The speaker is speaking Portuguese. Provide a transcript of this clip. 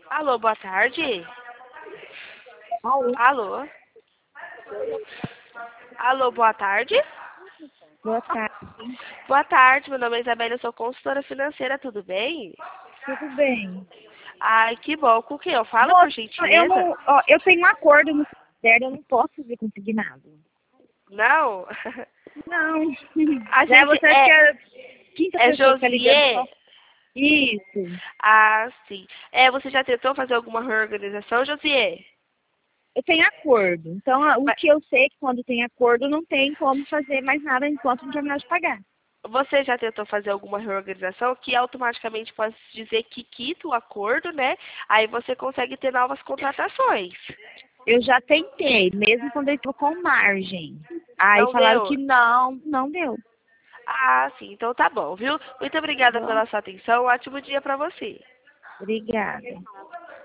Alô, boa tarde. Alô, Alô? Alô, boa tarde. boa tarde. Boa tarde, meu nome é Isabela, eu sou consultora financeira, tudo bem? Tudo bem? Ai, que bom. Com quem eu falo, por Moça, eu gentileza? não, ó, eu tenho um acordo no Ministério, eu não posso fazer consignado. Não? Não. A Já gente você acha que é a quinta é pessoa que tá ligando Josier? só. Isso. Ah, sim. Você já tentou fazer alguma reorganização, Josier? Eu tenho acordo. Então, o Mas que eu sei é que quando tem acordo, não tem como fazer mais nada enquanto não terminar de pagar. você já tentou fazer alguma reorganização que automaticamente pode dizer que quita o acordo, né? Aí você consegue ter novas contratações. Eu já tentei, mesmo quando ele ficou com margem. Aí Não falaram deu? que não, não deu. Ah, sim. Então tá bom, viu? Muito Tá obrigada bom? pela sua atenção. Um ótimo dia pra você. Obrigada.